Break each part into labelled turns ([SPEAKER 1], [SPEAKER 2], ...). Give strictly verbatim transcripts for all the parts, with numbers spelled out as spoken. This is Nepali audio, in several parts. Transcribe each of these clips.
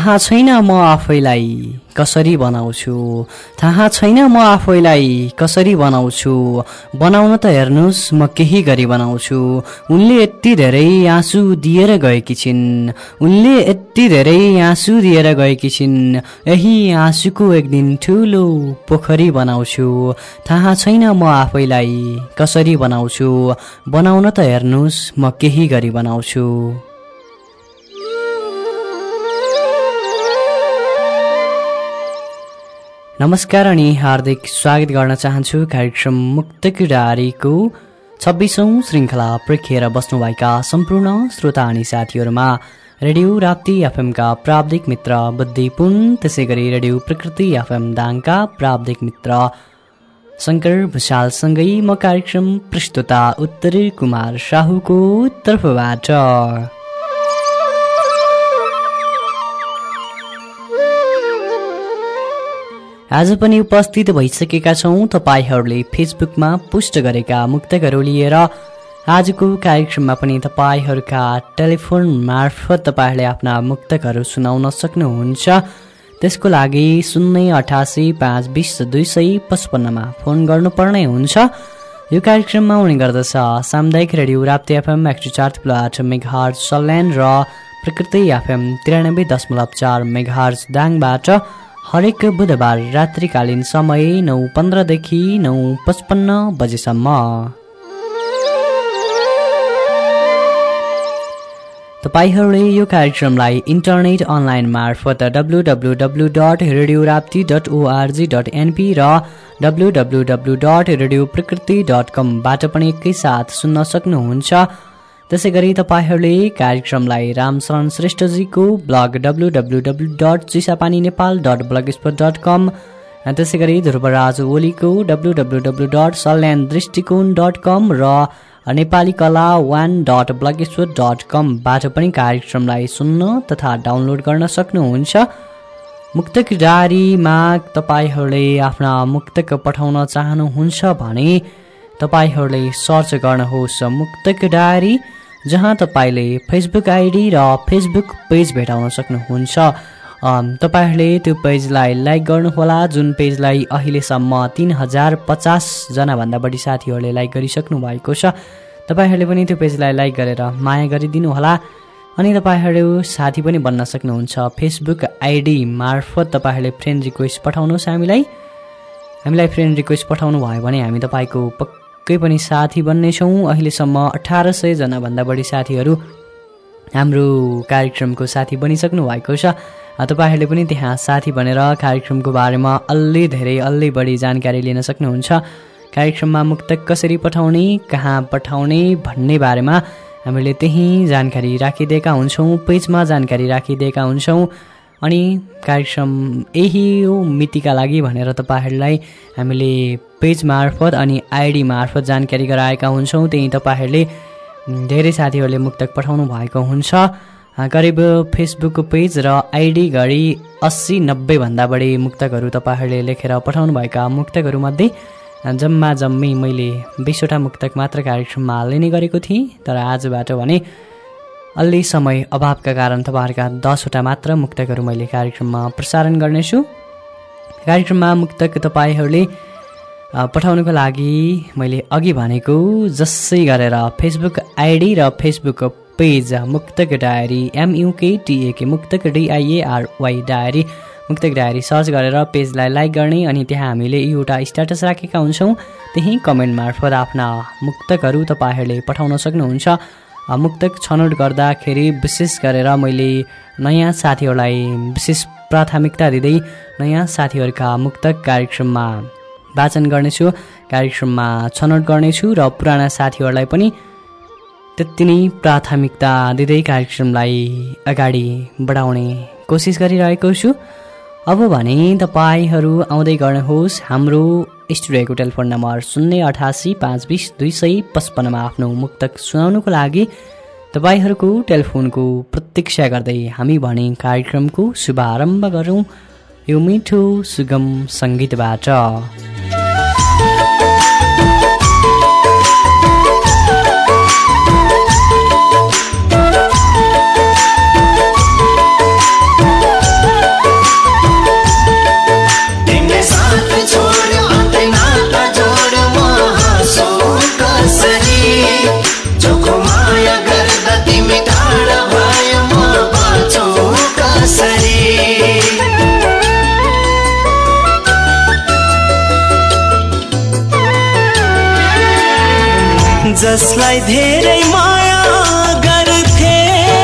[SPEAKER 1] थाहा छैन म आफैलाई कसरी बनाउँछु थाहा छैन म आफैलाई कसरी बनाउँछु बनाउन त हेर्नुस् म केही गरी बनाउँछु उनले यति धेरै आँसु दिएर गएकी छिन् उनले यति धेरै आँसु दिएर गएकी छिन् यही आँसुको एक दिन ठुलो पोखरी बनाउँछु थाहा छैन म आफैलाई कसरी बनाउँछु बनाउन त हेर्नुस् म केही गरी बनाउँछु। नमस्कार अनि हार्दिक स्वागत गर्न चाहन्छु कार्यक्रम मुक्तक डायरीको छब्बीसौं श्रृङ्खला प्रेखेर बस्नुभएका सम्पूर्ण श्रोता अनि साथीहरूमा। रेडियो राप्ती एफएमका प्राविधिक मित्र बुद्धिपुन त्यसै गरी रेडियो प्रकृति एफएम दाङका प्राविधिक मित्र शङ्कर भुषालसँगै म कार्यक्रम प्रस्तुता उत्तरी कुमार साहुको तर्फबाट। आज पनि उपस्थित भइसकेका छौं तपाईहरूले फेसबुकमा पोस्ट गरेका मुक्तकहरू लिएर। आजको कार्यक्रममा पनि तपाईहरूका टेलिफोन मार्फत तपाईहरूले आफ्ना मुक्तकहरू सुनाउन सक्नुहुन्छ। त्यसको लागि शून्य अठासी पाँच बिस दुई सय पचपन्नमा फोन गर्नुपर्ने हुन्छ। यो कार्यक्रममा हुने गर्दछ सामुदायिक रेडियो राप्ती एफएम एक सय चार थुप्रो आठ मेगाहर्ज सल्यान र प्रकृति एफएम त्रियानब्बे दशमलव चार मेगाहर्ज दाङबाट हरेक बुधबार रात्रिकालीन समय नौ पन्ध्रदेखि नौ पचपन्न बजेसम्म। तपाईहरूले यो कार्यक्रमलाई इन्टरनेट अनलाइन मार्फत W W W dot radio Rapti dot ORG dot NP र W W W dot radio Prakriti dot कमबाट पनि एकैसाथ सुन्न सक्नुहुन्छ। त्यसै गरी तपाईहरूले कार्यक्रमलाई रामशरण श्रेष्ठजीको blog W W W dot Chisapani Nepal dot blogspot dot com त्यसै गरी ध्रुवराज ओलीको W W W dot Salyan दृष्टिकोण डट कम र नेपाली कला one dot blogspot dot कमबाट पनि कार्यक्रमलाई सुन्न तथा डाउनलोड गर्न सक्नुहुन्छ। मुक्तक डायरीमा तपाईहरूले आफ्ना मुक्तक पठाउन चाहनुहुन्छ भने तपाईहरूले सर्च गर्नुहोस् मुक्तक डायरी, जहाँ तपाईले फेसबुक आइडी र फेसबुक पेज भेटाउन सक्नुहुन्छ। तपाईहरूले त्यो पेजलाई लाइक गर्नुहोला, जुन पेजलाई अहिलेसम्म तीन हजार पचासजना भन्दा बढी साथीहरूले लाइक गरिसक्नु भएको छ। तपाईँहरूले पनि त्यो पेजलाई लाइक गरेर माया गरिदिनुहोला। अनि तपाईँहरू साथी पनि बन्न सक्नुहुन्छ। फेसबुक आइडी मार्फत तपाईँहरूले फ्रेन्ड रिक्वेस्ट पठाउनुहोस् हामीलाई हामीलाई फ्रेन्ड रिक्वेस्ट पठाउनु भयो भने हामी तपाईँको पक्कै पनि साथी बन्नेछौँ। अहिलेसम्म अठार सय जना भन्दा बढी साथीहरू हाम्रो कार्यक्रमको साथी बनिसक्नु भएको छ। तपाईहरूले पनि त्यहाँ साथी बनेर कार्यक्रमको बारेमा अलि धेरै अलि बढी जानकारी लिन सक्नुहुन्छ। कार्यक्रममा मुक्तक कसरी पठाउने, कहाँ पठाउने भन्ने बारेमा हामीले त्यही जानकारी राखिदिएका हुन्छौँ, पेजमा जानकारी राखिदिएका हुन्छौँ। अनि कार्यक्रम यही हो मितिका लागि भनेर तपाईँहरूलाई हामीले पेज मार्फत अनि आइडी मार्फत जानकारी गराएका हुन्छौँ। त्यही तपाईँहरूले धेरै साथीहरूले मुक्तक पठाउनु भएको हुन्छ। करिब फेसबुक पेज र आइडी गरी अस्सी नब्बे भन्दा बढी मुक्तकहरू तपाईँहरूले लेखेर पठाउनु भएका मुक्तकहरूमध्ये जम्मा जम्मी मैले बिसवटा मुक्तक मात्र कार्यक्रममा हाल्ने गरेको थिएँ। तर आजबाट भने अलि समय अभावका कारण तपाईँहरूका दसवटा मात्र मुक्तकहरू मैले कार्यक्रममा प्रसारण गर्नेछु। कार्यक्रममा मुक्तक तपाईँहरूले पठाउनुको लागि मैले अघि भनेको जसै गरेर फेसबुक आइडी र Facebook page Muktak diary M U K T A K Muktak D I A R Y diary Muktak diary search गरेर पेजलाई लाइक गर्ने। अनि त्यहाँ हामीले एउटा स्ट्याटस राखेका हुन्छौँ। त्यही कमेन्ट मार्फत आफ्ना मुक्तकहरू तपाईँहरूले पठाउन सक्नुहुन्छ। मुक्तक छनौट गर्दाखेरि विशेष गरेर मैले नयाँ साथीहरूलाई विशेष प्राथमिकता दिँदै नयाँ साथीहरूका मुक्तक कार्यक्रममा वाचन गर्नेछु, कार्यक्रममा छनौट गर्नेछु र पुराना साथीहरूलाई पनि त्यति नै प्राथमिकता दिँदै कार्यक्रमलाई अगाडि बढाउने कोसिस गरिरहेको छु। अब भने तपाईँहरू आउँदै गर्नुहोस् हाम्रो स्टुडियोको टेलिफोन नम्बर शून्य अठासी पाँच बिस दुई सय पचपन्नमा आफ्नो मुक्तक सुनाउनुको लागि तपाईँहरूको टेलिफोनको प्रतीक्षा गर्दै हामी भने कार्यक्रमको शुभारम्भ गरौँ यो मिठो सुगम सङ्गीतबाट।
[SPEAKER 2] जसलाई धेरै माया गर्थे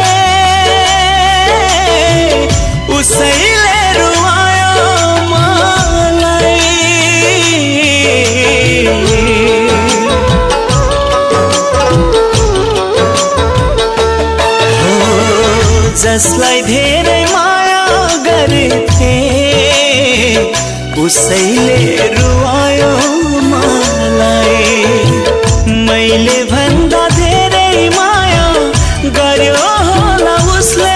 [SPEAKER 2] उसैले रुवायो मलाई। हो जसलाई धेरै माया गर्थे उसैले रुवायो मलाई। मैले भन्दा धेरै माया गर्यो होला उसले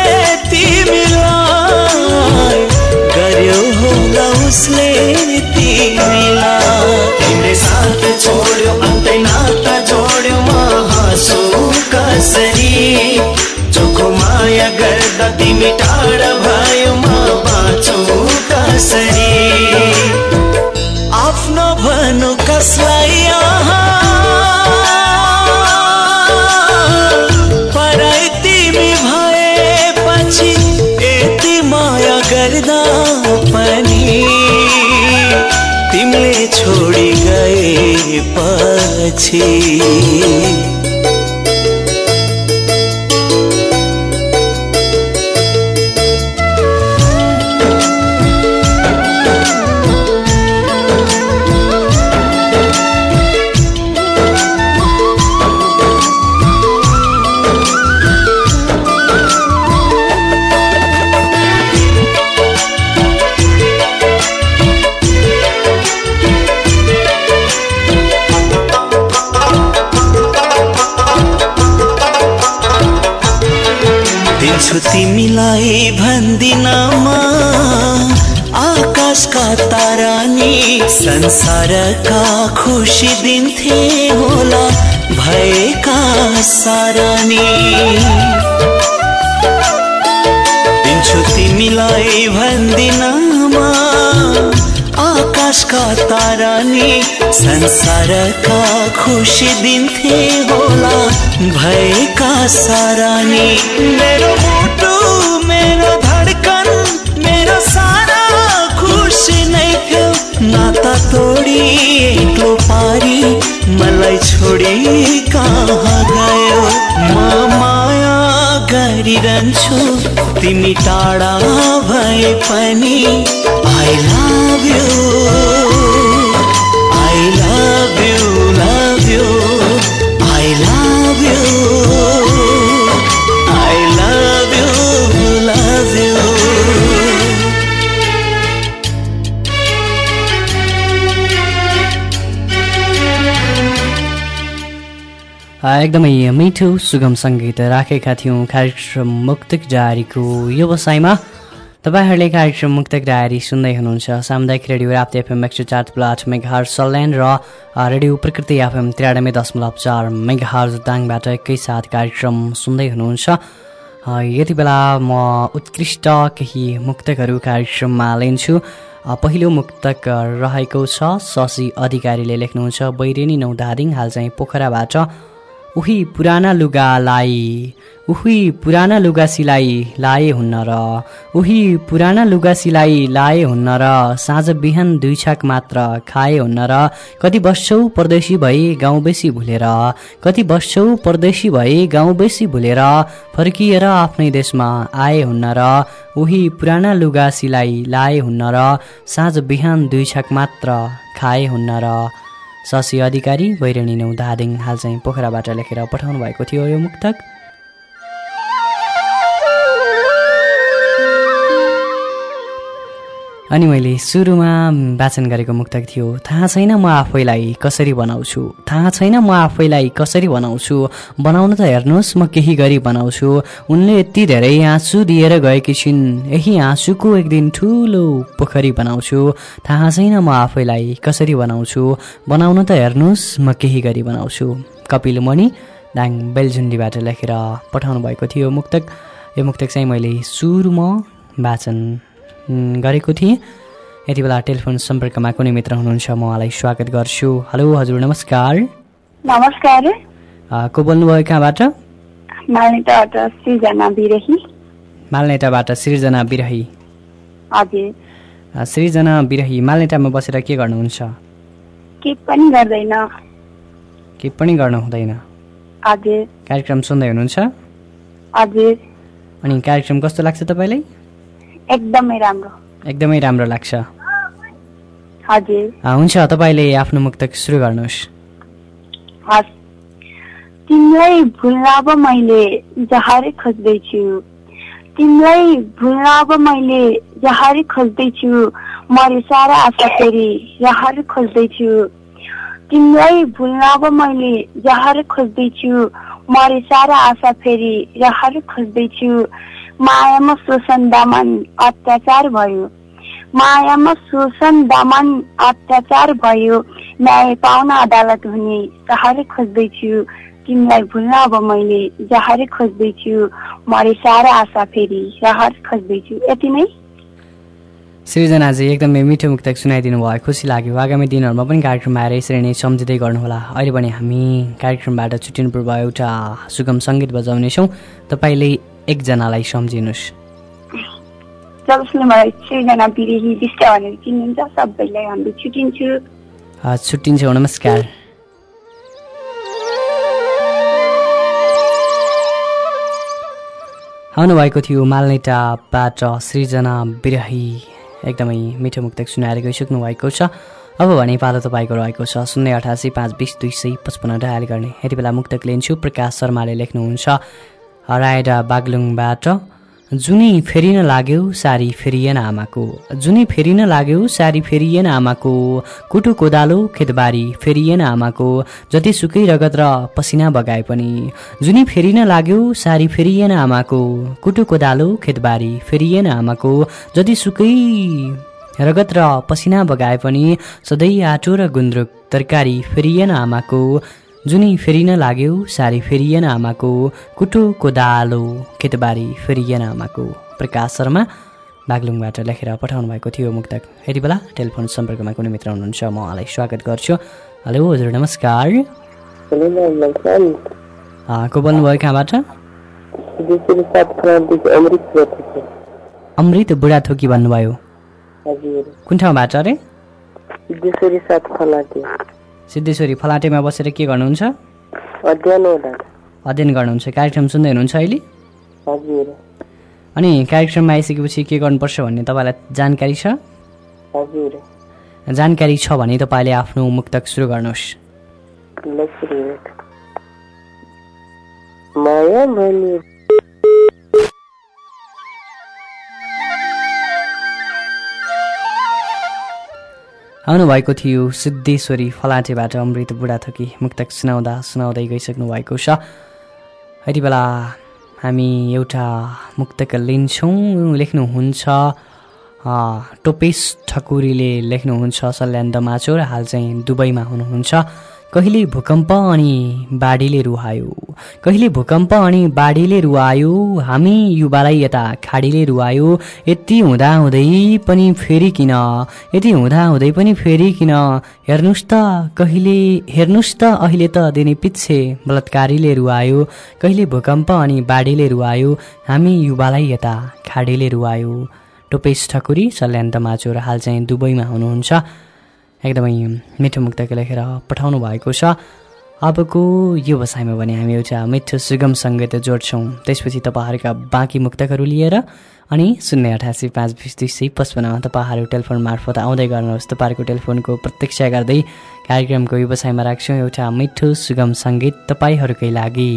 [SPEAKER 2] तिमीलाई, गर्यो होला उसले तिमीलाई। तिमीले साथ छोड्यो अन्तै नाता जोड्यो म हाँसु कसरी, चोखो माया गर्दा तिमी टाढा भयो म बाँचौ कसरी। आफ्नो भनु कसलाई यहाँ पराई तिमी भएपछि, यति माया गर्दा पनि तिमीले छोडी गएपछि। तिमीलाई भन्दिनमा आकाशका तारा नि संसारका खुसी दिन्थे होला भएका सारा नि। दिन्छु तिमीलाई भन्दिनमा आकाशका तारा नि संसारका खुसी दिन्थे होला भएका सारा नि। मेरो मुटु मेरो धडकन मेरो सारा खुसी नै थियो, नाता तोडी एक्लो पारी मलाई छोडी कहाँ गयो। म माया गरिरहन्छु तिमी टाढा भए पनि। I love you, I love you, love you, I love you, I love you, love you।
[SPEAKER 1] एकदमै मिठो सुगम सङ्गीत राखेका थियौँ कार्यक्रम मुक्तक डायरीको व्यवसायमा। तपाईहरूले कार्यक्रम मुक्तक डायरी सुन्दै हुनुहुन्छ सामुदायिक रेडियो राप्ती एफएम एक सौ चार दशमलव आठ मेगाहर्ज सल्यान र रेडियो प्रकृति एफएम त्रियानब्बे दशमलव चार मेगाहर्ज दाङबाट एकैसाथ कार्यक्रम सुन्दै हुनुहुन्छ। यति बेला म उत्कृष्ट केही मुक्तकहरू कार्यक्रममा लिन्छु। पहिलो मुक्तक रहेको छ शशि अधिकारीले लेख्नुहुन्छ बैरेनी नौ धादिङ हाल चाहिँ पोखराबाट। उही पुराना लुगालाई उही पुराना लुगा सिलाई लाए हुन्न र उही पुराना लुगा सिलाई लाए हुन्न र साँझ बिहान दुई छाक मात्र खाए हुन्न र कति वर्षौ परदेशी भई गाउँ बेसी भुलेर कति वर्षौ परदेशी भई गाउँ बेसी भुलेर फर्किएर आफ्नै देशमा आए हुन्न र उही पुराना लुगा सिलाई लाए हुन्न र साँझ बिहान दुई छाक मात्र खाए हुन्न र। शशि अधिकारी बैरेनी नौ धादिङ हाल चाहिँ पोखराबाट लेखेर पठाउनु भएको थियो यो मुक्तक। अनि मैले सुरुमा वाचन गरेको मुक्तक थियो थाहा छैन म आफैलाई कसरी बनाउँछु, थाहा छैन म आफैलाई कसरी बनाउँछु, बनाउन त हेर्नुहोस् म केही गरी बनाउँछु। उनले यति धेरै आँसु दिएर गएकी छिन्, यही आँसुको एक दिन ठुलो पोखरी बनाउँछु। थाहा छैन म आफैलाई कसरी बनाउँछु, बनाउन त हेर्नुहोस् म केही गरी बनाउँछु। कपिल मणि दाङ बेलझुन्डीबाट लेखेर पठाउनु भएको थियो मुक्तक। यो मुक्तक चाहिँ मैले सुरुमा वाचन गरेको थिएँ। यति बेला टेलिफोन सम्पर्कमा कुनै मित्र हुनुहुन्छ, म उहाँलाई स्वागत गर्छु। हेलो हजुर नमस्कार।
[SPEAKER 3] नमस्कार।
[SPEAKER 1] को बोल्नुभयो कहाँबाट?
[SPEAKER 3] मालनेटाबाट सृजना बिरही।
[SPEAKER 1] मालनेटाबाट सृजना बिरही।
[SPEAKER 3] हजुर
[SPEAKER 1] सृजना बिरही मालनेटामा बसेर के गर्नुहुन्छ?
[SPEAKER 3] के पनि गर्दैन।
[SPEAKER 1] के पनि गर्नु हुँदैन।
[SPEAKER 3] हजुर
[SPEAKER 1] कार्यक्रम सुन्दै हुनुहुन्छ?
[SPEAKER 3] हजुर।
[SPEAKER 1] अनि कार्यक्रम कस्तो लाग्छ तपाईँलाई?
[SPEAKER 3] एकदमै राम्रो।
[SPEAKER 1] एकदमै राम्रो लाग्छ।
[SPEAKER 3] हजुर।
[SPEAKER 1] हुन्छ, तपाईँले आफ्नो मुक्तक सुरु गर्नुहोस्।
[SPEAKER 3] हस्। तिमीलाई भुल्न अब मैले जहारै खोज्दैछु, तिमीलाई भुल्न अब मैले जहारै खोज्दैछु, मरे सारा आशा फेरि जहारै खोज्दैछु, तिमीलाई भुल्न अब मैले जहारै खोज्दैछु, मरे सारा आशा फेरि जहारै खोज्दैछु, मायामा शोषण दमन अत्याचार भयो, मायामा शोषण दमन अत्याचार भयो, न्याय पाउन अदालत हुने सहारै खोज्दैछु, तिमीलाई भुल्न अब मैले जहारै खोज्दैछु, मरे सारा आशा फेरि जहारै खोज्दैछु। यति नै।
[SPEAKER 1] सृजनाजी एकदमै मिठो मुक्तक सुनाइदिनु भयो, खुसी लाग्यो। आगामी दिनहरूमा पनि कार्यक्रममा आएर यसरी नै सम्झिँदै गर्नुहोला। अहिले पनि हामी कार्यक्रमबाट छुट्टिनु पूर्व एउटा सुगम सङ्गीत बजाउनेछौँ, तपाईँले एकजनालाई सम्झिनुहोस्।
[SPEAKER 3] जसले मलाई सृजना बिरेही विष्ट भनेर चिन्नुहुन्छ सबैलाई हामी छुट्टिन्छु।
[SPEAKER 1] छुट्टिन्छौँ, नमस्कार। आउनुभएको थियो मालनेटाबाट सृजना बिरही, एकदमै मिठो मुक्तक सुनाएर गइसक्नु भएको छ। अब भने पालो तपाईँको रहेको छ शून्य अठासी पाँच बिस दुई सय पचपन्न डायल गर्ने। यति बेला मुक्तक लिन्छु। प्रकाश शर्माले लेख्नुहुन्छ रायडा बागलुङबाट, जुनी फेरिन लाग्यो सारी फेरिएन आमाको, जुनी फेरिन लाग्यो सारी फेरिएन आमाको, कुटु कोदालो खेतबारी फेरिएन आमाको, जतिसुकै रगत र पसिना बगाए पनि, जुनी फेरिन लाग्यो सारी फेरिएन आमाको, कुटु कोदालो खेतबारी फेरिएन आमाको, जतिसुकै रगत र पसिना बगाए पनि, सधैँ आटो र गुन्द्रुक तरकारी फेरिएन आमाको, जुनी फेरिन लाग्यो सारी फेरिएन आमाको, कुटो कोदालो खेतबारी फेरिएन आमाको। प्रकाश शर्मा बागलुङबाट लेखेर पठाउनु भएको थियो मुक्तक। यति बेला टेलिफोन सम्पर्कमा कुनै मित्र हुनुहुन्छ, म उहाँलाई स्वागत गर्छु। हेलो हजुर, नमस्कार। को बोल्नुभयो, कहाँबाट? अमृत बुढाथोकी भन्नुभयो। कुन ठाउँबाट अरे? सिद्धेश्वरी फलाटेमा बसेर के गर्नुहुन्छ? अध्ययन गर्नुहुन्छ। कार्यक्रम सुन्दै हुनुहुन्छ अहिले? अनि कार्यक्रममा आइसकेपछि के गर्नुपर्छ भन्ने तपाईँलाई जानकारी छ? जानकारी छ भने तपाईँले आफ्नो मुक्तक सुरु गर्नुहोस्। आउनुभएको थियो सिद्धेश्वरी फलाटेबाट अमृत बुढाथोकी, मुक्तक सुनाउँदा सुनाउँदै गइसक्नु भएको छ। यति बेला हामी एउटा मुक्तक लिन्छौँ। लेख्नुहुन्छ टोपेश ठकुरीले लेख्नुहुन्छ सल्यान दमाचो र हाल चाहिँ दुबईमा हुनुहुन्छ। कहिले भूकम्प अनि बाढीले रुवायो, कहिले भूकम्प अनि बाढीले रुवायो, हामी युवालाई यता खाडीले रुवायो, यति हुँदा हुँदै पनि फेरि किन, यति हुँदा हुँदै पनि फेरि किन, हेर्नुहोस् त कहिले हेर्नुहोस् त अहिले त दिने पिच्छे बलात्कारीले रुवायो, कहिले भूकम्प अनि बाढीले रुवायो, हामी युवालाई यता खाडीले रुवायो। टोपेश ठकुरी सल्यान दमाचो र हाल चाहिँ दुबईमा हुनुहुन्छ। एकदमै मिठो मुक्तक लेखेर पठाउनु भएको छ। अबको यो बसाइमा भने हामी एउटा मिठो सुगम सङ्गीत जोड्छौँ, त्यसपछि तपाईँहरूका बाँकी मुक्तकहरू लिएर अनि शून्य अठासी पाँच बिस दुई सय पचपन्न तपाईँहरू टेलिफोन मार्फत आउँदै गर्नुहोस्। तपाईँहरूको टेलिफोनको प्रतीक्षा गर्दै कार्यक्रमको व्यवसायमा राख्छौँ एउटा मिठो सुगम सङ्गीत तपाईँहरूकै लागि।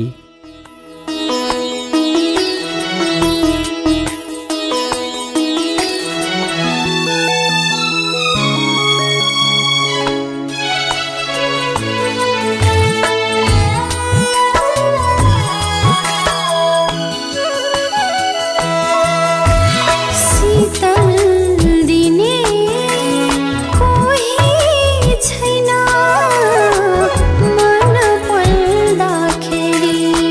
[SPEAKER 4] छैन मन पर्दाखेरि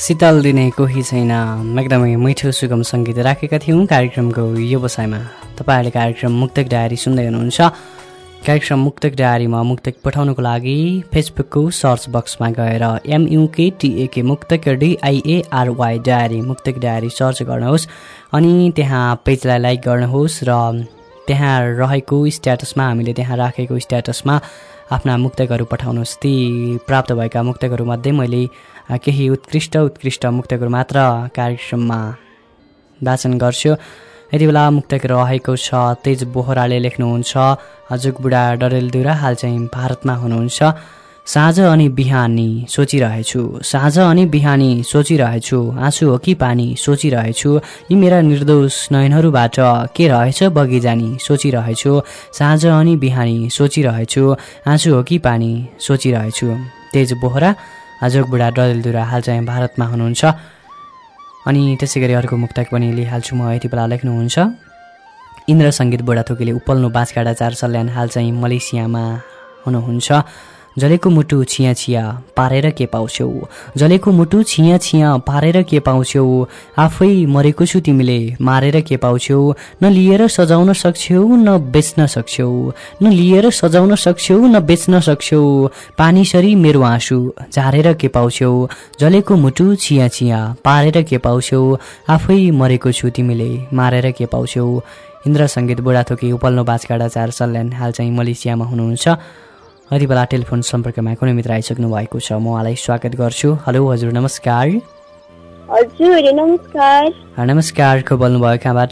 [SPEAKER 1] शीतल दिने कोही छैन एकदमै मिठो सुगम सङ्गीत राखेका थियौँ कार्यक्रमको व्यवसायमा। तपाईँहरूले कार्यक्रम मुक्तक डायरी सुन्दै हुनुहुन्छ। कार्यक्रम मुक्तक डायरीमा मुक्तक पठाउनुको लागि फेसबुकको सर्च बक्समा गएर M U K T A K Muktak D I A R Y diary Muktak diary search गर्नुहोस् अनि त्यहाँ पेजलाई लाइक गर्नुहोस् र त्यहाँ रहेको स्ट्याटसमा हामीले त्यहाँ राखेको स्ट्याटसमा आफ्ना मुक्तकहरू पठाउनुहोस्। ती प्राप्त भएका मुक्तकहरूमध्ये मैले केही उत्कृष्ट उत्कृष्ट मुक्तकहरू मात्र कार्यक्रममा वाचन गर्छु। यति बेला मुक्तक रहेको छ तेज बोहराले लेख्नुहुन्छ, जुगबुढा डडेलधुरा हाल चाहिँ भारतमा हुनुहुन्छ। साँझ अनि बिहानी सोचिरहेछु, साँझ अनि बिहानी सोचिरहेछु, आँसु हो कि पानी सोचिरहेछु, यी मेरा निर्दोष नयनहरूबाट के रहेछ बगी जानी सोचिरहेछु। साँझ अनि बिहानी सोचिरहेछु, आँसु हो कि पानी सोचिरहेछु। तेज बोहरा जोगबुढा डडेलधुरा हाल चाहिँ भारतमा हुनुहुन्छ। अनि त्यसै गरी अर्को मुक्तक पनि लिइहाल्छु म। यति बेला लेख्नुहुन्छ, इन्द्र सङ्गीत बुढाथोकीले उपल्नु बाँसकाँडा चार सल्यान हाल चाहिँ मलेसियामा हुनुहुन्छ। जलेको मुटु छिया छिया पारेर के पाउँछौ, जलेको मुटु छिया छिया पारेर के पाउँछौ, आफै मरेको छु तिमीले मारेर के पाउँछौ, न लिएर सजाउन सक्छौ न बेच्न सक्छौ, न लिएर सजाउन सक्छौ न बेच्न सक्छौ, पानीसरी मेरो आँसु झारेर के पाउँछौ, जलेको मुटु छिया छिया पारेर के पाउँछौ, आफै मरेको छु तिमीले मारेर के पाउँछौ। इन्द्र सङ्गीत बुढाथोकी उपल्नो बाँसकाँडा चार सल्यान हाल चाहिँ मलेसियामा हुनुहुन्छ। यति बेला टेलिफोन सम्पर्कमा कुनै मित्र आइसक्नु भएको छ, म उहाँलाई स्वागत गर्छु। हेलो हजुर नमस्कार।
[SPEAKER 3] हजुर नमस्कार।
[SPEAKER 1] नमस्कार, को बोल्नुभयो कहाँबाट?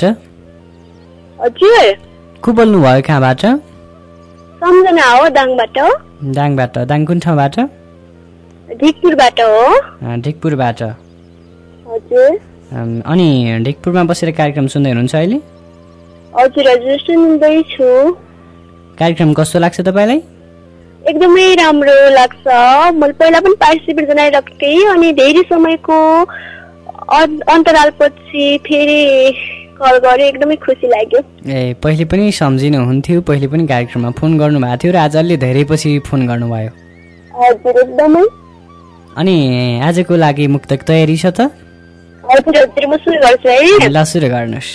[SPEAKER 3] हजुर
[SPEAKER 1] को बोल्नुभयो कहाँबाट?
[SPEAKER 3] सम्झना हो दाङबाट।
[SPEAKER 1] दाङबाट? दाङ कुन ठाउँबाट?
[SPEAKER 3] ढिकपुरबाट हो।
[SPEAKER 1] ढिकपुरबाट?
[SPEAKER 3] हजुर।
[SPEAKER 1] अनि ढिकपुरमा बसेर कार्यक्रम सुन्दै हुनुहुन्छ अहिले?
[SPEAKER 3] हजुर हजुर सुन्दैछु। कार्यक्रम
[SPEAKER 1] कस्तो लाग्छ तपाईँलाई?
[SPEAKER 3] एकदमै राम्रो लाग्छ। मैले पहिला पनि पार्टिसिपेट जनाइरहेको थिएँ अनि धेरै समयको अन्तरालपछि फेरि कल गरेँ, एकदमै खुसी लाग्यो।
[SPEAKER 1] ए पहिले पनि सम्झिनुहुन्थ्यो, पहिले पनि कार्यक्रममा फोन गर्नुभएको थियो र आज अलि धेरै पछि फोन गर्नुभयो?
[SPEAKER 3] हजुर एकदमै।
[SPEAKER 1] अनि आजको लागि मुक्तक तयारी छ त?
[SPEAKER 3] हजुर हजुर म सुरु गर्छु है।
[SPEAKER 1] ल सुरु गर्नुहोस्।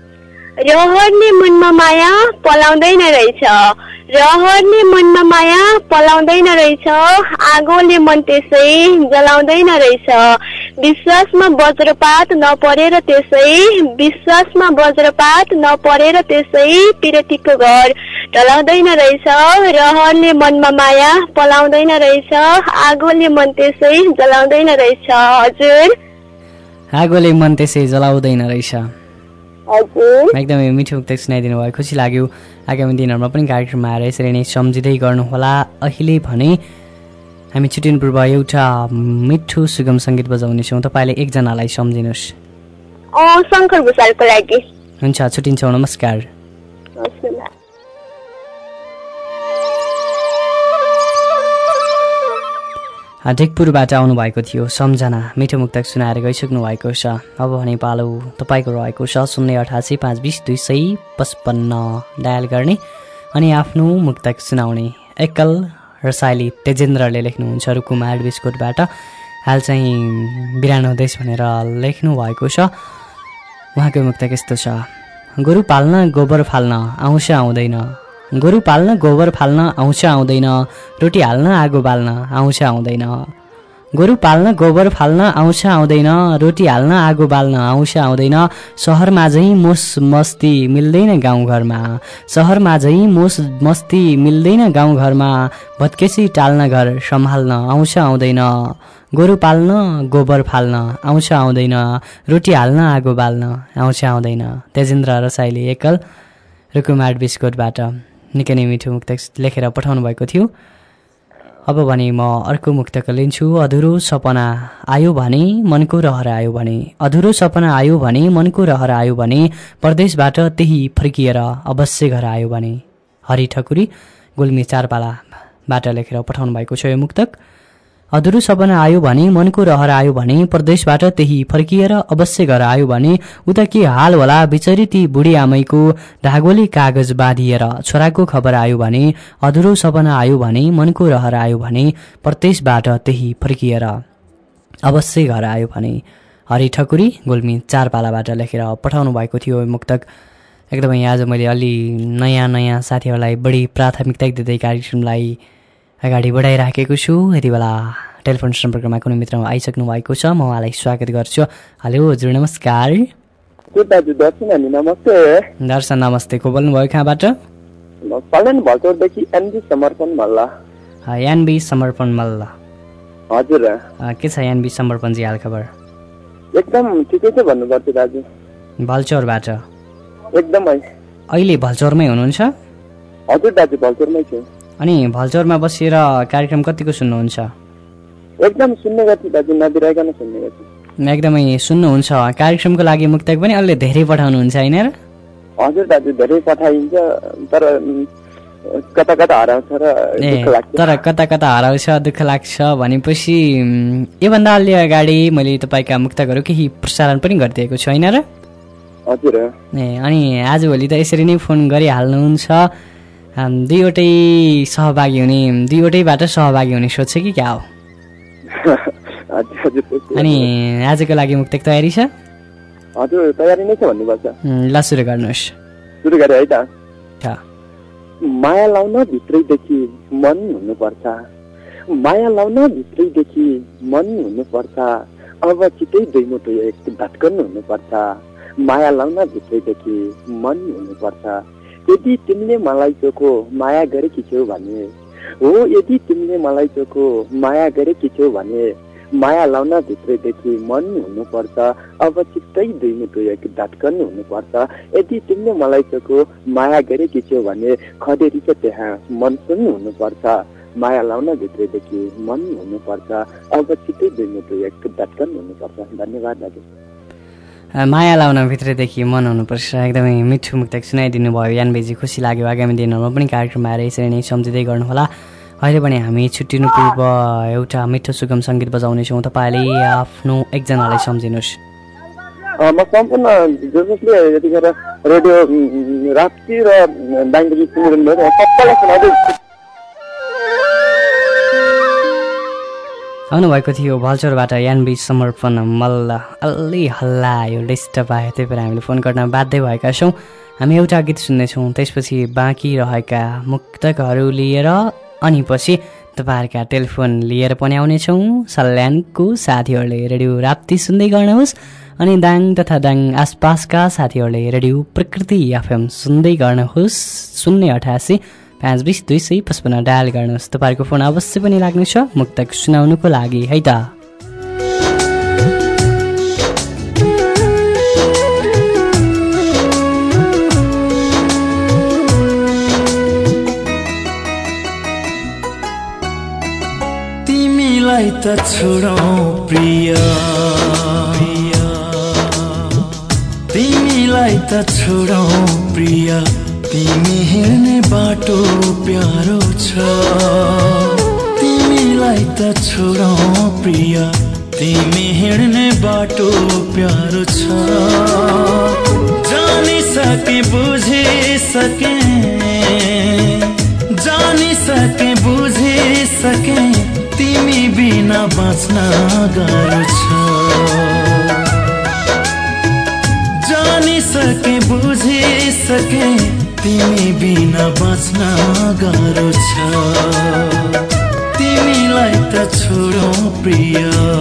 [SPEAKER 3] रहरले मनमा माया पलाउँदैन रहेछ, रहरले मनमा माया पलाउँदैन रहेछ, आगोले मन त्यसै जलाउँदैन रहेछ, विश्वासमा वज्रपात नपरेर त्यसै, विश्वासमा वज्रपात नपरेर त्यसै, पिरतीको घर टलाउँदैन रहेछ, रहरले मनमा माया पलाउँदैन रहेछ, आगोले मन त्यसै जलाउँदैन रहेछ। हजुर,
[SPEAKER 1] आगोले मन त्यसै जलाउँदैन रहेछ।
[SPEAKER 3] हजुर,
[SPEAKER 1] एकदमै मिठो मुक्तक सुनाइदिनु भयो, खुसी लाग्यो। आगामी दिनहरूमा पनि कार्यक्रममा आएर यसरी नै सम्झिँदै गर्नुहोला। अहिले भने हामी छुट्टिनु पूर्व एउटा मिठो सुगम सङ्गीत बजाउनेछौँ, तपाईँले एकजनालाई सम्झिनुहोस्।
[SPEAKER 3] शङ्कर भुषालको लागि।
[SPEAKER 1] हुन्छ, छुट्टिन्छौँ, नमस्कार। ढिकपुरबाट आउनुभएको थियो सम्झना, मिठो मुक्तक सुनाएर गइसक्नु भएको छ। अब भने पालो तपाईँको रहेको छ शून्य अठासी पाँच बिस दुई सय पचपन्न डायल गर्ने अनि आफ्नो मुक्तक सुनाउने। एकल रसाइली तेजेन्द्रले लेख्नुहुन्छ रुकुमा एडबिस्कोटबाट, हाल चाहिँ बिरानो देश भनेर लेख्नु भएको छ। उहाँको मुक्तक यस्तो छ, गोरु पाल्न गोबर फाल्न आउँछ आउँदैन, गोरु पाल्न गोबर फाल्न आउँछ आउँदैन, रोटी हाल्न आगो बाल्न आउँछ आउँदैन, गोरु पाल्न गोबर फाल्न आउँछ आउँदैन, रोटी हाल्न आगो बाल्न आउँछ आउँदैन, सहरमा झैँ मोस मस्ती मिल्दैन गाउँघरमा, सहरमा झैँ मोस मस्ती मिल्दैन गाउँघरमा, भत्केसी टाल्न घर सम्हाल्न आउँछ आउँदैन, गोरु पाल्न गोबर फाल्न आउँछ आउँदैन, रोटी हाल्न आगो बाल्न आउँछ आउँदैन। तेजेन्द्र रसाइली एकल रुकुमाट बिस्कोटबाट निकै नै मिठो मुक्तक लेखेर पठाउनु भएको थियो। अब भने म अर्को मुक्तक लिन्छु। अधुरो सपना आयो भने मनको रहर आयो भने, अधुरो सपना आयो भने मनको रहर आयो भने, परदेशबाट त्यही फर्किएर अवश्य घर आयो भने। हरि ठकुरी गुल्मी चारपालाबाट लेखेर पठाउनु भएको छ यो मुक्तक। अधुरो सपना आयो भने मनको रहर आयो भने, परदेशबाट त्यही फर्किएर अवश्य घर आयो भने, उता के हाल होला बिचरी ती बुढी आमैको, धागोले कागज बाँधिएर छोराको खबर आयो भने, अधुरो सपना आयो भने मनको रहर आयो भने, परदेशबाट त्यही फर्किएर अवश्य घर आयो भने हरि ठकुरी गुल्मी चार पालाबाट लेखेर पठाउनु भएको थियो मुक्तक। एकदमै आज मैले अलि नयाँ नयाँ साथीहरूलाई बढी प्राथमिकता दिँदै कार्यक्रमलाई अगाडि बढाइराखेको छु। यति बेला टेलिफोन सम्पर्कमा कुनै मित्र आइसक्नु भएको छ, म उहाँलाई स्वागत गर्छु। हेलो हजुर नमस्कार।
[SPEAKER 4] नमस्ते
[SPEAKER 1] दर्शन नमस्ते। को बोल्नुभयो कहाँबाट?
[SPEAKER 4] समर्पण मल्ल।
[SPEAKER 1] यानबी समर्पण मल्ल।
[SPEAKER 4] हजुर
[SPEAKER 1] के छ यानबी समर्पणजी हाल खबर?
[SPEAKER 4] एकदम ठिकै छ भन्नुपर्छ दाजु।
[SPEAKER 1] भल्चौरबाट?
[SPEAKER 4] एकदमै।
[SPEAKER 1] अहिले भल्चौरमै हुनुहुन्छ?
[SPEAKER 4] हजुर दाजु भल्चौरमै छु।
[SPEAKER 1] अनि भल्चौरमा बसेर कार्यक्रम कतिको सुन्नुहुन्छ?
[SPEAKER 4] एकदम सुन्ने गर्छु दाजु, नबिराइकन सुन्ने गर्छु।
[SPEAKER 1] एकदमै सुन्नुहुन्छ। कार्यक्रमको लागि मुक्तक पनि अलि धेरै पठाउनुहुन्छ हैन र?
[SPEAKER 4] हजुर दाजु धेरै पठाइन्छ, तर कता कता हराउँछ र दुःख लाग्छ।
[SPEAKER 1] तर कता कता हराउँछ दुःख लाग्छ भनेपछि योभन्दा अलि अगाडि मैले तपाईँका मुक्तकहरू केही प्रसारण पनि गरिदिएको छु हैन र?
[SPEAKER 4] हजुर।
[SPEAKER 1] ए अनि आजभोलि त यसरी नै फोन गरिहाल्नुहुन्छ। दुईवटै सहभागी हुने दुईवटैबाट सहभागी हुने सोच छ कि क्या हो? अनि आजको लागि मुक्तक तयारी छ?
[SPEAKER 4] हजुर तयारी नै छ भन्नुपर्छ।
[SPEAKER 1] ल सुरु गर्नुहोस्।
[SPEAKER 4] सुरु गरे है त। माया लाउन भित्रैदेखि मन हुनुपर्छ, माया लाउन भित्रैदेखि मन हुनुपर्छ, अब छिटै दुई मुठो एक धड्कन हुनुपर्छ, माया लाउन भित्रैदेखि मन हुनुपर्छ। यदि तिमीले मलाई चोखो माया गरेकी छौ भने हो, यदि तिमीले मलाई चोखो माया गरेकी छौ भने माया लाउन भित्रैदेखि मन हुनुपर्छ, अब छिट्टै दुई मुठो एक धड्कन हुनुपर्छ। यदि तिमीले मलाई चोखो माया गरेकी छौ भने खडेरी छ त्यहाँ मन सुन्नु हुनुपर्छ, माया लाउन भित्रैदेखि मन हुनुपर्छ, अब छिट्टै दुई मुठो एक धड्कन हुनुपर्छ। धन्यवाद दाजु।
[SPEAKER 1] माया लाउन भित्रैदेखि मन हुनुपर्छ। एकदमै मिठो मुक्तक सुनाइदिनु भयो यानबेजी, खुसी लाग्यो। आगामी दिनहरूमा पनि कार्यक्रम आएर यसरी नै सम्झिँदै गर्नुहोला। अहिले पनि हामी छुट्टिनु पूर्व एउटा मिठो सुगम सङ्गीत बजाउनेछौँ। तपाईँले आफ्नो एकजनालाई सम्झिनुहोस्।
[SPEAKER 4] म सम्पूर्ण जो जसले यतिखेर रेडियो राप्ती र बाङ्गी सुनिरहनु भयो सबैलाई सुनाउँदै
[SPEAKER 1] आउनुभएको थियो भल्चौरबाट यानबी समर्पण मल्ल। अलि हल्ला यो डिस्टर्ब आयो, त्यही भएर हामीले फोन गर्न बाध्य भएका छौँ। हामी एउटा गीत सुन्नेछौँ, त्यसपछि बाँकी रहेका मुक्तकहरू लिएर अनि पछि तपाईँहरूका टेलिफोन लिएर पनि आउनेछौँ। सल्यानको साथीहरूले रेडियो राप्ती सुन्दै गर्नुहोस् अनि दाङ तथा दाङ आसपासका साथीहरूले रेडियो प्रकृति एफएम सुन्दै गर्नुहोस्। शून्य अठासी पाँच बिस दुई सय पचपन्न डायल गर्नुहोस्। तपाईँहरूको फोन अवश्य पनि लाग्नेछ मुक्तक सुनाउनुको लागि है त।
[SPEAKER 2] तिमीलाई त छोडौं प्रिय, तिमीलाई त छोडौं प्रिय, तिमी हिँड्ने बाटो प्यारो छ, तिमीलाई त छोडौं प्रिय, तिमी हिँड्ने बाटो प्यारो छ। जानिसके बुझिसके, जानिसके बुझिसके, तिमी बिना बाँच्न गाह्रो छ। जानिसके बुझिसके, तिमी बिना बाँच्न गाह्रो छ। तिमीलाई त छोडौं प्रिय।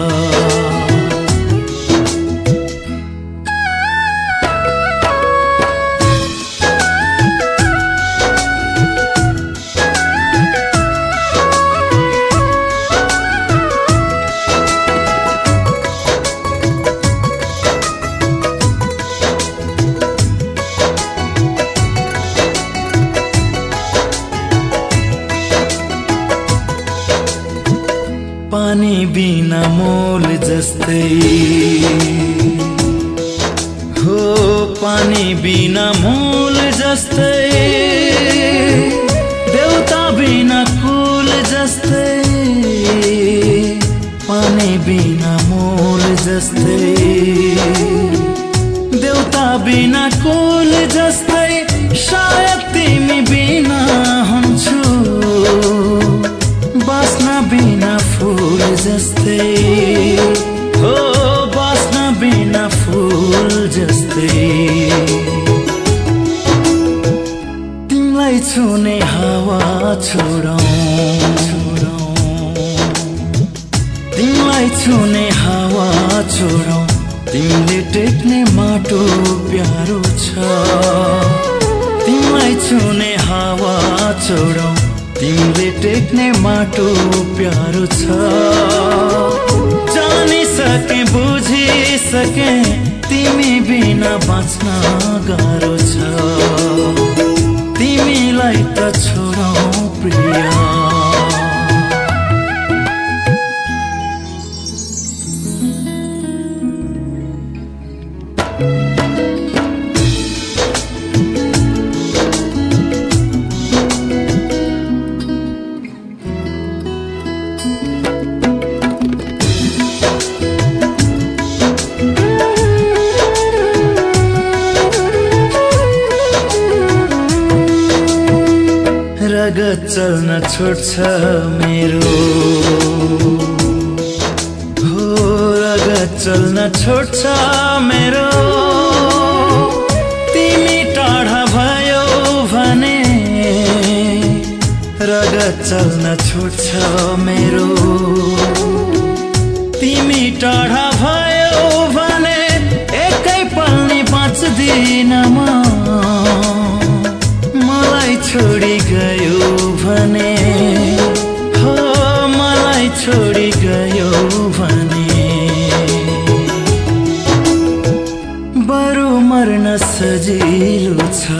[SPEAKER 2] पानी बिना मोल जस्तै हो, पानी बिना मोल जस्तै, देउता बिना कुल जस्तै, पानी बिना मोल जस्तै, देउता बिना कुल जस्तै, सायद तिमी बिना हुन्छु बाँच्न बिना फुल जस्तै। जस्तै तिमीलाई छुने हावा छोडौँ तिमीलाई छुने हावा छोडौँ तिमीले टेक्ने माटो प्यारो छ तिमीलाई छुने हावा छोडौँ तिमीले टेक्ने माटो प्यारो छ जानिसके बुझिसके तिमी बिना बाँच्न गाह्रो छ तिमीलाई त छोडौँ प्रिया रगत चल्न छोड्छ मेरो हो रगत चल्न छोड्छ मेरो तिमी टाढा भयो भने रगत चल्न छोड्छ मेरो तिमी टाढा भयो भने एकै पल नि बाँच्दिन म मलाई छोडी गयो भने हो मलाई छोडी गयो भने बरु मर्न सजिलो छ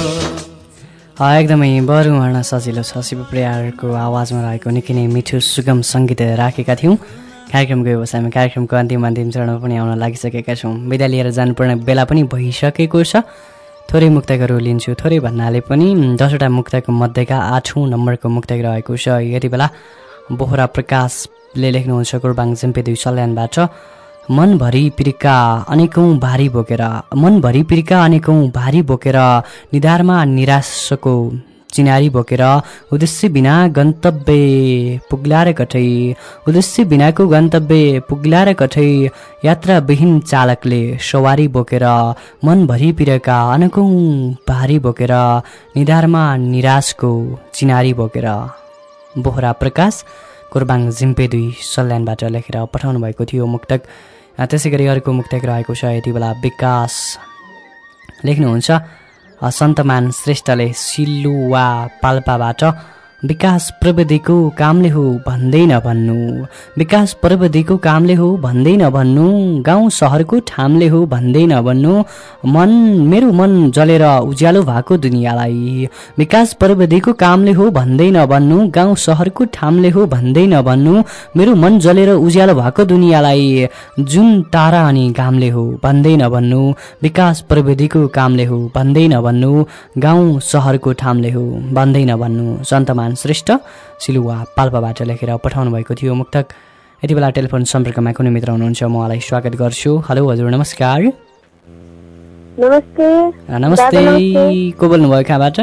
[SPEAKER 1] एकदमै बरु मर्न सजिलो छ शिवप्रियाको आवाजमा रहेको निकै नै मिठो सुगम सङ्गीत राखेका थियौँ कार्यक्रमको व्यवसायमा। कार्यक्रमको अन्तिम अन्तिम चरणमा पनि आउन लागिसकेका छौँ। बिदा लिएर जानुपर्ने बेला पनि भइसकेको छ। थोरै मुक्तकहरू लिन्छु, थोरै भन्नाले पनि दसवटा मुक्तको मध्येका आठौँ नम्बरको मुक्तक रहेको छ। यति बेला बोहरा प्रकाशले लेख्नुहुन्छ कुर्बाङ जिम्पे दुई सल्यानबाट, मनभरि पिरिका अनेकौँ भारी बोकेर मनभरि पिरिका अनेकौँ भारी बोकेर निधारमा निराशको चिनारी बोकेर उद्देश्य बिना गन्तव्य पुग्लार कठै उद्देश्य बिनाको गन्तव्य पुग्लार कठै यात्राविहीन चालकले सवारी बोकेर मनभरि पिरका अनेकौँ भारी बोकेर निधारमा निराशको चिनारी बोकेर। बोहरा प्रकाश कुर्बाङ जिम्पे दुई सल्यानबाट लेखेर पठाउनु भएको थियो मुक्तक। त्यसै गरी अर्को मुक्तक रहेको छ। यति बेला विकास लेख्नुहुन्छ सन्तमान श्रेष्ठले सिलुवा पाल्पाबाट, विकास प्रविधिको कामले हो भन्दै नभन्नु विकास प्रविधिको कामले हो भन्दै नभन्नु गाउँ सहरको ठामले हो भन्दै नभन्नु मन मेरो मन जलेर उज्यालो भएको दुनियाँलाई विकास प्रविधिको कामले हो भन्दै नभन्नु गाउँ सहरको ठामले हो भन्दै नभन्नु मेरो मन जलेर उज्यालो भएको दुनियाँलाई जुन तारा अनि घामले हो भन्दै नभन्नु विकास प्रविधिको कामले हो भन्दै नभन्नु गाउँ सहरको ठामले हो भन्दै नभन्नु। सन्तमान श्रेष्ठ सिलुवा पाल्पाबाट लेखेर पठाउनु भएको थियो मुक्तक। यति बेला टेलिफोन सम्पर्कमा कुनै मित्र हुनुहुन्छ, म उहाँलाई स्वागत गर्छु। हेलो हजुर, नमस्कार।
[SPEAKER 5] नमस्ते।
[SPEAKER 1] नमस्ते, को बोल्नुभयो, कहाँबाट?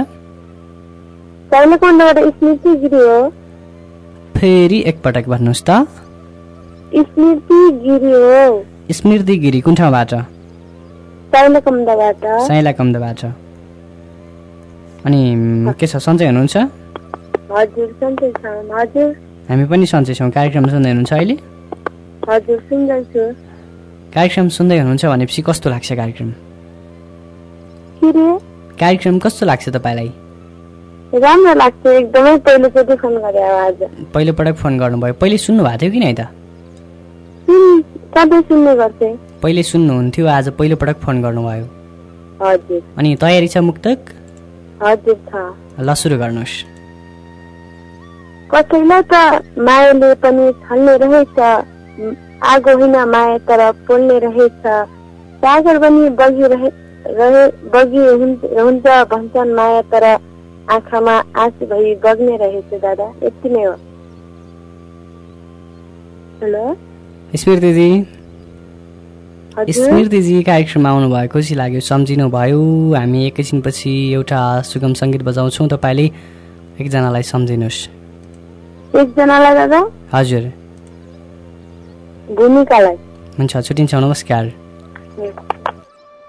[SPEAKER 5] स्मृति गिरी हो।
[SPEAKER 1] फेरि एकपटक भन्नुहोस् त।
[SPEAKER 5] स्मृति गिरी हो।
[SPEAKER 1] स्मृति गिरी कुन ठाउँबाट?
[SPEAKER 5] साइलाकम्दाबाट।
[SPEAKER 1] साइलाकम्दाबाट। अनि के छ, सन्चै हुनुहुन्छ?
[SPEAKER 5] हजुर सन्चै छ। हजुर
[SPEAKER 1] हामी पनि सन्चै छौँ। कार्यक्रम सुन्दै हुनुहुन्छ अहिले?
[SPEAKER 5] हजुर सुन्दैछु।
[SPEAKER 1] कार्यक्रम सुन्दै हुनुहुन्छ भनेपछि कस्तो लाग्छ कार्यक्रम?
[SPEAKER 5] के रे?
[SPEAKER 1] कार्यक्रम कस्तो लाग्छ तपाईँलाई?
[SPEAKER 5] राम्रो लाग्छ एकदमै। पहिलोचोटि फोन गरे आज।
[SPEAKER 1] पहिलो पटक फोन गर्नुभयो। पहिले सुन्नु भएको थियो कि नै त?
[SPEAKER 5] सधैँ सुन्ने गर्थे।
[SPEAKER 1] पहिले सुन्नुहुन्थ्यो, आज पहिलो पटक फोन गर्नुभयो।
[SPEAKER 5] हजुर।
[SPEAKER 1] अनि तयारी छ मुक्तक?
[SPEAKER 5] हजुर छ।
[SPEAKER 1] ल सुरु गर्नुहोस्।
[SPEAKER 5] कसैलाई त मायाले पनि छल्ने रहेछ, आगो होइन माया तर पोल्ने रहेछ, सागर पनि बगी रहे बगी हुन्छ भन्छन् माया तर आँखामा आँसु भई बग्ने रहेछ। दादा यति नै हो। हेलो
[SPEAKER 1] स्मृतिजी। स्मृतिजी कार्यक्रममा आउनुभयो, खुसी लाग्यो, सम्झिनु भयो। हामी एकैछिनपछि एउटा सुगम सङ्गीत बजाउँछौँ, तपाईँले एकजनालाई सम्झिनुहोस्।
[SPEAKER 5] एकजनालाई दादा?
[SPEAKER 1] हजुर।
[SPEAKER 5] भूमिकालाई।
[SPEAKER 1] हुन्छ, छुट्टिन्छौँ, नमस्कार।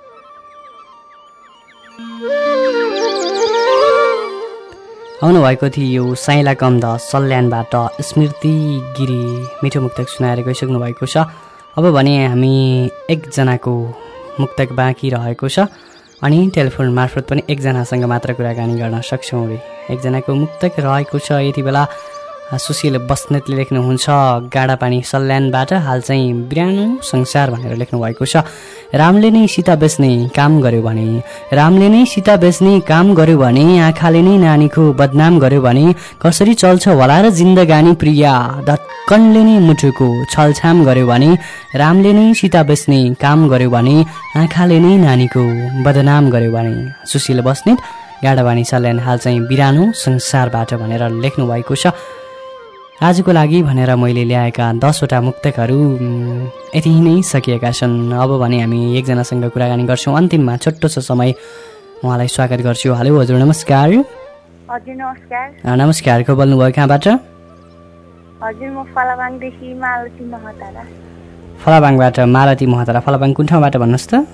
[SPEAKER 1] आउनुभएको थियो साइला कम्द सल्यानबाट स्मृति गिरी मिठो मुक्तक सुनाएर गइसक्नु भएको छ। अब भने हामी एकजनाको मुक्तक बाँकी रहेको छ अनि टेलिफोन मार्फत पनि एकजनासँग मात्र कुराकानी गर्न सक्छौँ रे। एकजनाको मुक्तक रहेको छ यति बेला सुशील बस्नेतले लेख्नुहुन्छ गाडापानी सल्यानबाट। हाल चाहिँ बिरानो संसार भनेर लेख्नु भएको छ। रामले नै सीता बेच्ने काम गर्यो भने रामले नै सीता बेच्ने काम गर्यो भने आँखाले नै नानीको बदनाम गर्यो भने कसरी चल्छ होला र जिन्दगानी प्रिया धक्कनले नै मुटुको छलछाम गर्यो भने रामले नै सीता बेच्ने काम गर्यो भने आँखाले नै नानीको बदनाम गर्यो भने। सुशील बस्नेत गाडापानी सल्यान हाल चाहिँ बिरानो संसारबाट भनेर लेख्नु भएको छ। आजको लागि भनेर मैले ल्याएका दसवटा मुक्तकहरू यति नै सकिएका छन्। अब भने हामी एकजनासँग कुराकानी गर्छौँ। अन्तिममा छोटो छ समय उहाँलाई स्वागत गर्छु। हेलो हजुर नमस्कार।
[SPEAKER 5] हजुर नमस्कार।
[SPEAKER 1] नमस्कार को बोल्नुभयो कहाँबाट?
[SPEAKER 5] हजुर म फलाबाङदेखि मालती महतारा।
[SPEAKER 1] फलाबाङबाट मालती महतारा। फलाबाङ कुन ठाउँबाट भन्नुहोस् त?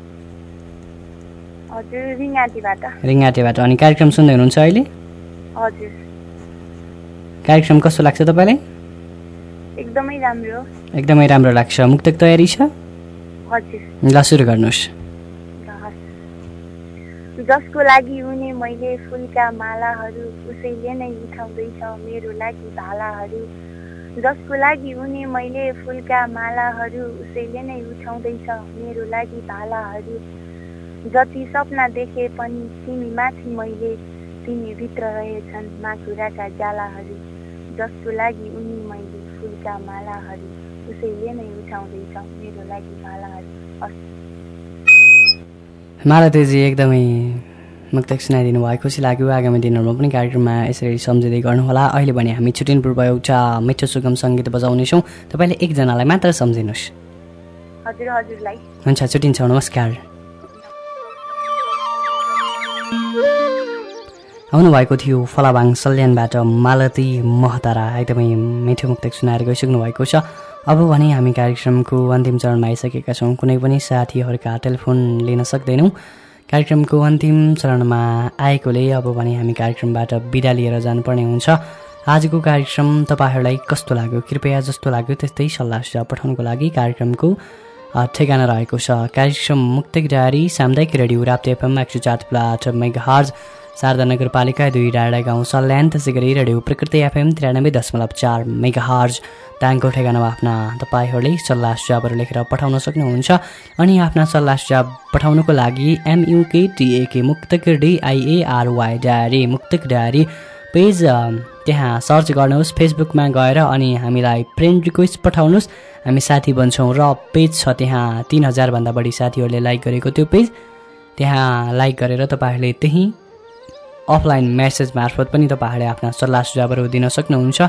[SPEAKER 5] हजुर रिङाटीबाट।
[SPEAKER 1] रिङाटीबाट। अनि कार्यक्रम सुन्दै हुनुहुन्छ अहिले?
[SPEAKER 5] हजुर।
[SPEAKER 1] कार्यक्रम कस्तो लाग्छ तपाईँलाई?
[SPEAKER 5] एकदमै राम्रो।
[SPEAKER 1] एकदमै राम्रो लाग्छ। मुक्तक तयारी छ?
[SPEAKER 5] हजुर।
[SPEAKER 1] ल सुरु गर्नुहोस्।
[SPEAKER 5] जसको लागि उनी मैले फुलका मालाहरू उसैले नै उठाउँदैछ मेरो लागि भालाहरू। जसको लागि उनी मैले फुलका मालाहरू उसैले नै उठाउँदैछ मेरो लागि भालाहरू। जति सपना देखे पनि तिमी माथि मैले तिमी भित्र रहेछन् माकुराका जालाहरू। जसको लागि उनी मैले फुलका मालाहरू उसैले नै उठाउँदैछ मेरो लागि भालाहरू।
[SPEAKER 1] मालतीजी एकदमै मुक्तक सुनाइदिनु भयो, खुसी लाग्यो। आगामी दिनहरूमा पनि कार्यक्रममा यसरी सम्झिँदै गर्नुहोला। अहिले भने हामी छुट्टिनु पूर्व एउटा मिठो सुगम सङ्गीत बजाउनेछौँ। तपाईँले एकजनालाई मात्र सम्झिनुहोस्।
[SPEAKER 5] हजुर हजुरलाई।
[SPEAKER 1] हुन्छ छुट्टिन्छौँ। नमस्कार। आउनुभएको थियो फलाबाङ सल्यानबाट मालती महतारा। एकदमै मिठो मुक्तक सुनाएर गइसक्नु भएको छ। अब भने हामी कार्यक्रमको अन्तिम चरणमा आइसकेका छौँ। कुनै पनि साथीहरूका टेलिफोन लिन सक्दैनौँ। कार्यक्रमको अन्तिम चरणमा आएकोले अब भने हामी कार्यक्रमबाट बिदा लिएर जानुपर्ने हुन्छ। आजको कार्यक्रम तपाईँहरूलाई कस्तो लाग्यो? कृपया जस्तो लाग्यो त्यस्तै सल्लाह सुझाव पठाउनुको लागि कार्यक्रमको ठेगाना रहेको छ कार्यक्रम मुक्तक डायरी सामुदायिक रेडियो राप्ती एफएम एक सौ चार प्लाट मेगाहर्ज शारदा नगरपालिका दुई डाँडा गाउँ सल्यान। त्यसै गरी रेडियो प्रकृति एफएम त्रियानब्बे दशमलव चार मेगाहर्ज दाङको ठेगानामा आफ्ना तपाईँहरूले सल्लाह सुझावहरू लेखेर पठाउन सक्नुहुन्छ। अनि आफ्ना सल्लाह सुझाव पठाउनुको लागि M U K T A K Muktak D I A R Y diary Muktak diary page त्यहाँ सर्च गर्नुहोस् फेसबुकमा गएर अनि हामीलाई फ्रेन्ड रिक्वेस्ट पठाउनुहोस्। हामी साथी बन्छौँ र पेज छ त्यहाँ तीन हजारभन्दा बढी साथीहरूले लाइक गरेको त्यो पेज त्यहाँ लाइक गरेर तपाईँहरूले त्यहीँ अफलाइन मेसेज मार्फत पनि तपाईँहरूले आफ्ना सल्लाह सुझावहरू दिन सक्नुहुन्छ।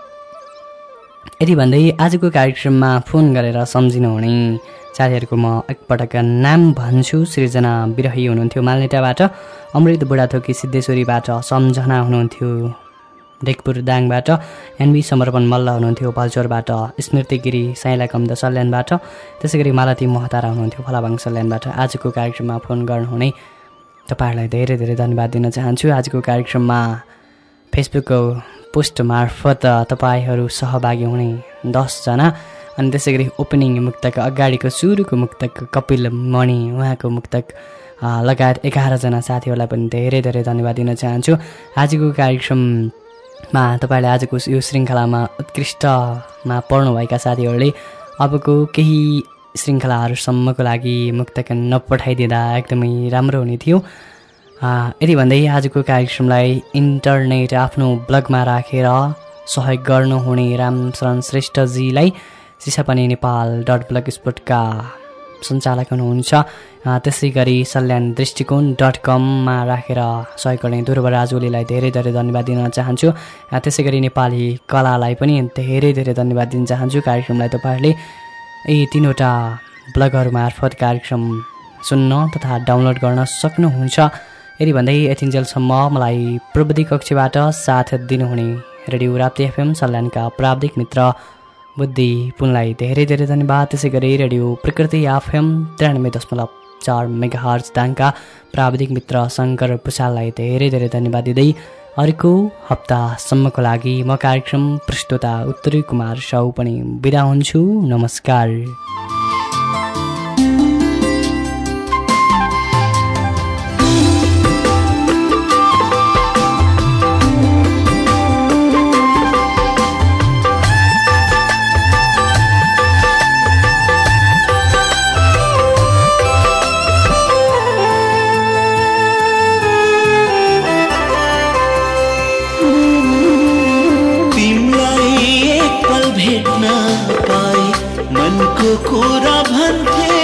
[SPEAKER 1] यति भन्दै आजको कार्यक्रममा फोन गरेर सम्झिनुहुने साथीहरूको म एकपटक नाम भन्छु। सृजना बिरही हुनुहुन्थ्यो मालनेटाबाट, अमृत बुढाथोकी सिद्धेश्वरीबाट, सम्झना हुनुहुन्थ्यो ढेकपुर दाङबाट, एनबी समर्पण मल्ल हुनुहुन्थ्यो पाल्चोरबाट, स्मृति गिरी साइला कम्द सल्यानबाट, त्यसै गरी मालती महतारा हुनुहुन्थ्यो फलाबाङ सल्यानबाट। आजको कार्यक्रममा फोन गर्नुहुने तपाईँहरूलाई धेरै धेरै धन्यवाद दिन चाहन्छु। आजको कार्यक्रममा फेसबुकको पोस्ट मार्फत तपाईँहरू सहभागी हुने दसजना अनि त्यसै गरी ओपनिङ मुक्तक अगाडिको सुरुको मुक्तक कपिल मणि उहाँको मुक्तक लगायत एघारजना साथीहरूलाई पनि धेरै धेरै धन्यवाद दिन चाहन्छु। आजको कार्यक्रममा तपाईँहरूले आजको यो श्रृङ्खलामा उत्कृष्टमा पढ्नुभएका साथीहरूले अबको केही श्रृङ्खलाहरूसम्मको लागि मुक्तक नपठाइदिँदा एकदमै राम्रो हुने थियो। यति भन्दै आजको कार्यक्रमलाई इन्टरनेट आफ्नो ब्लगमा राखेर सहयोग गर्नुहुने रामशरण श्रेष्ठजीलाई सिसापानी नेपाल डट ब्लग स्पोर्टका सञ्चालक हुनुहुन्छ। त्यसै गरी सल्यान दृष्टिकोण डट कममा राखेर सहयोग गर्ने ध्रुवराज ओलीलाई धेरै धेरै धन्यवाद दिन चाहन्छु। त्यसै गरी नेपाली कलालाई पनि धेरै धेरै धन्यवाद दिन चाहन्छु। कार्यक्रमलाई तपाईँहरूले यी तिनवटा ब्लगहरू मार्फत कार्यक्रम सुन्न तथा डाउनलोड गर्न सक्नुहुन्छ। यदि भन्दै यतिन्जेलसम्म मलाई प्रविधि कक्षबाट साथ दिनुहुने रेडियो राप्ती एफएम सल्यानका प्राविधिक मित्र बुद्धि पुनलाई धेरै धेरै धन्यवाद। त्यसै गरी रेडियो प्रकृति एफएम त्रियानब्बे दशमलव चार मेगाहर्ज दाङका प्राविधिक मित्र शङ्कर पुसाललाई धेरै धेरै धन्यवाद दिँदै अर्को हप्तासम्मको लागि म कार्यक्रम प्रस्तुता उत्तरी कुमार साहु पनि बिदा हुन्छु। नमस्कार।
[SPEAKER 2] कुरा भन्थे